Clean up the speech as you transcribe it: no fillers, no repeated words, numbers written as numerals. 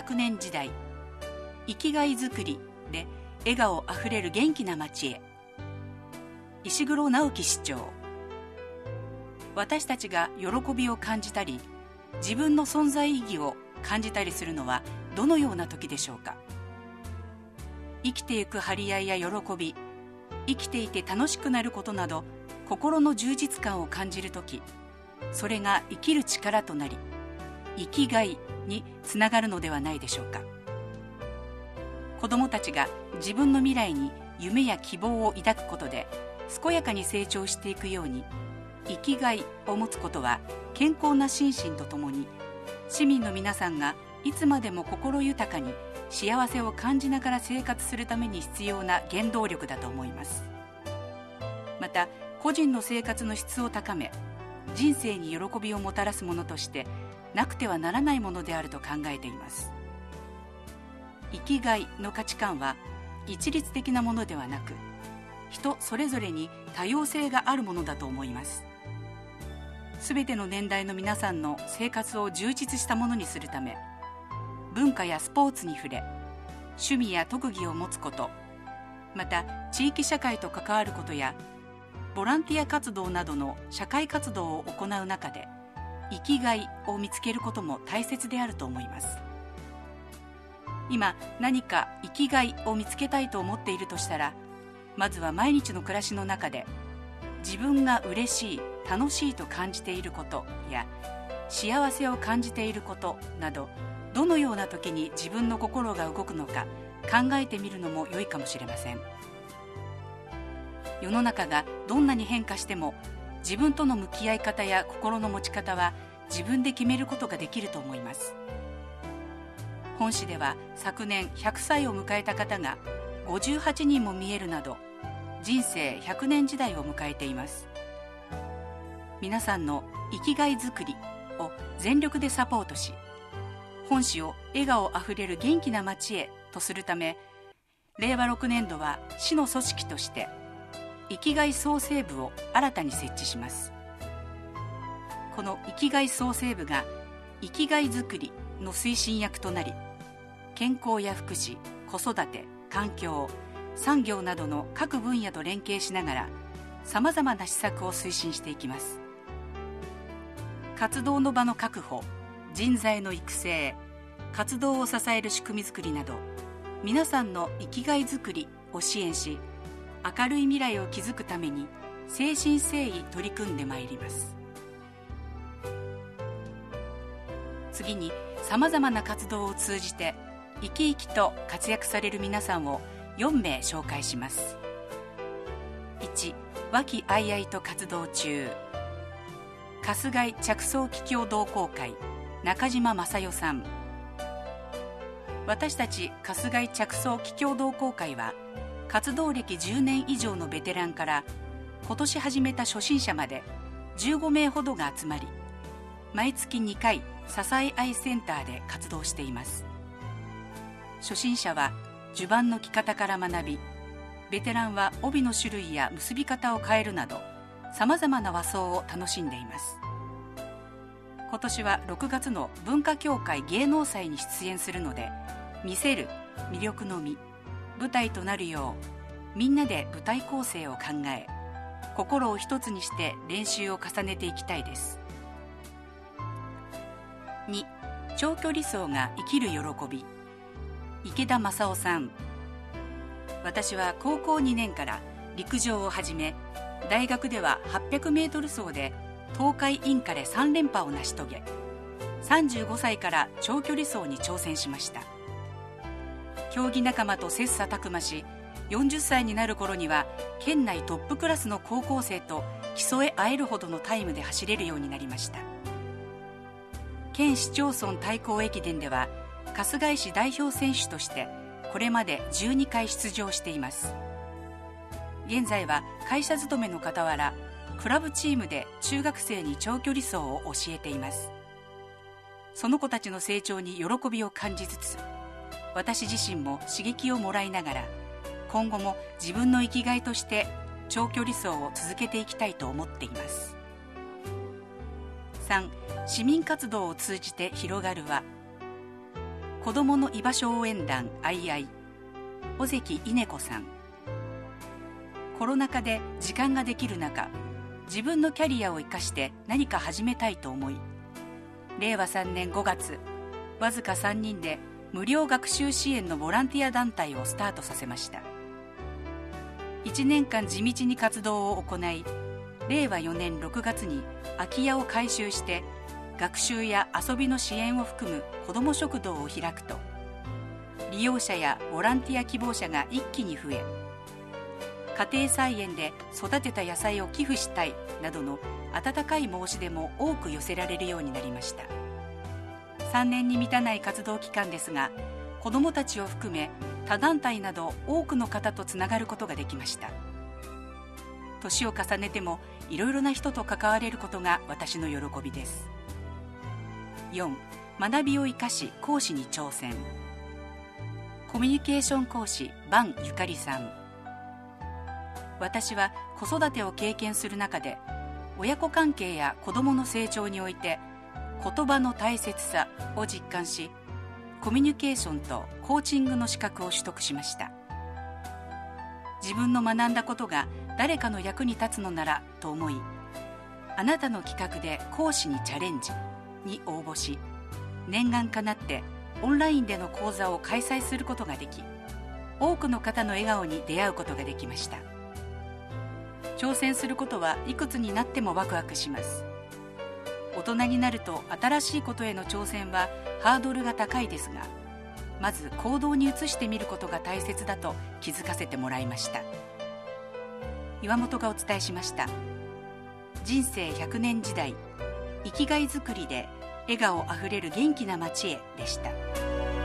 100年時代、生きがいづくりで笑顔あふれる元気な街へ。石黒直樹市長。私たちが喜びを感じたり、自分の存在意義を感じたりするのはどのような時でしょうか。生きていく張り合いや喜び、生きていて楽しくなることなど、心の充実感を感じるとき、それが生きる力となり、生きがいにつながるのではないでしょうか。子どもたちが自分の未来に夢や希望を抱くことで健やかに成長していくように、生きがいを持つことは健康な心身とともに、市民の皆さんがいつまでも心豊かに幸せを感じながら生活するために必要な原動力だと思います。また、個人の生活の質を高め、人生に喜びをもたらすものとしてなくてはならないものであると考えています。生きがいの価値観は一律的なものではなく、人それぞれに多様性があるものだと思います。すべての年代の皆さんの生活を充実したものにするため、文化やスポーツに触れ、趣味や特技を持つこと、また地域社会と関わることやボランティア活動などの社会活動を行う中で生きがいを見つけることも大切であると思います。今何か生きがいを見つけたいと思っているとしたら、まずは毎日の暮らしの中で自分が嬉しい、楽しいと感じていることや幸せを感じていることなど、どのような時に自分の心が動くのか考えてみるのも良いかもしれません。世の中がどんなに変化しても、自分との向き合い方や心の持ち方は自分で決めることができると思います。本市では昨年100歳を迎えた方が58人も見えるなど、人生100年時代を迎えています。皆さんの生きがいづくりを全力でサポートし、本市を笑顔あふれる元気な街へとするため、令和6年度は市の組織として生きがい創生部を新たに設置します。この生きがい創生部が生きがいづくりの推進役となり、健康や福祉、子育て、環境、産業などの各分野と連携しながら、さまざまな施策を推進していきます。活動の場の確保、人材の育成、活動を支える仕組みづくりなど、皆さんの生きがいづくりを支援し、明るい未来を築くために誠心誠意取り組んでまいります。次に、さまざまな活動を通じて生き生きと活躍される皆さんを4名紹介します。1、和気あいあいと活動中、春日井着想企業同好会中島正代さん。私たち春日井着想企業同好会は、活動歴10年以上のベテランから今年始めた初心者まで15名ほどが集まり、毎月2回支え合いセンターで活動しています。初心者は襦袢の着方から学び、ベテランは帯の種類や結び方を変えるなど、さまざまな和装を楽しんでいます。今年は6月の文化協会芸能祭に出演するので、見せる魅力のみ、舞台となるよう、みんなで舞台構成を考え、心を一つにして練習を重ねていきたいです。2、長距離走が生きる喜び、池田正夫さん。私は高校2年から陸上を始め、大学では800メートル走で東海インカレ3連覇を成し遂げ、35歳から長距離走に挑戦しました。競技仲間と切磋琢磨し、40歳になる頃には県内トップクラスの高校生と競え合えるほどのタイムで走れるようになりました。県市町村対抗駅伝では春日井市代表選手としてこれまで12回出場しています。現在は会社勤めの傍ら、クラブチームで中学生に長距離走を教えています。その子たちの成長に喜びを感じつつ、私自身も刺激をもらいながら、今後も自分の生きがいとして長距離走を続けていきたいと思っています。3、市民活動を通じて広がる輪。 子どもの居場所応援団あいあい、尾関稲子さん。コロナ禍で時間ができる中、自分のキャリアを生かして何か始めたいと思い、令和3年5月、わずか3人で無料学習支援のボランティア団体をスタートさせました。1年間地道に活動を行い、令和4年6月に空き家を改修して学習や遊びの支援を含む子ども食堂を開くと、利用者やボランティア希望者が一気に増え、家庭菜園で育てた野菜を寄付したいなどの温かい申し出も多く寄せられるようになりました。3年に満たない活動期間ですが、子どもたちを含め他団体など多くの方とつながることができました。年を重ねてもいろいろな人と関われることが私の喜びです。4、学びを生かし講師に挑戦。コミュニケーション講師伴ゆかりさん。私は子育てを経験する中で、親子関係や子どもの成長において言葉の大切さを実感し、コミュニケーションとコーチングの資格を取得しました。自分の学んだことが誰かの役に立つのならと思い、あなたの企画で講師にチャレンジに応募し、念願かなってオンラインでの講座を開催することができ、多くの方の笑顔に出会うことができました。挑戦することはいくつになってもワクワクします。大人になると新しいことへの挑戦はハードルが高いですが、まず行動に移してみることが大切だと気づかせてもらいました。岩本がお伝えしました。人生100年時代、生きがいづくりで笑顔あふれる元気な街へでした。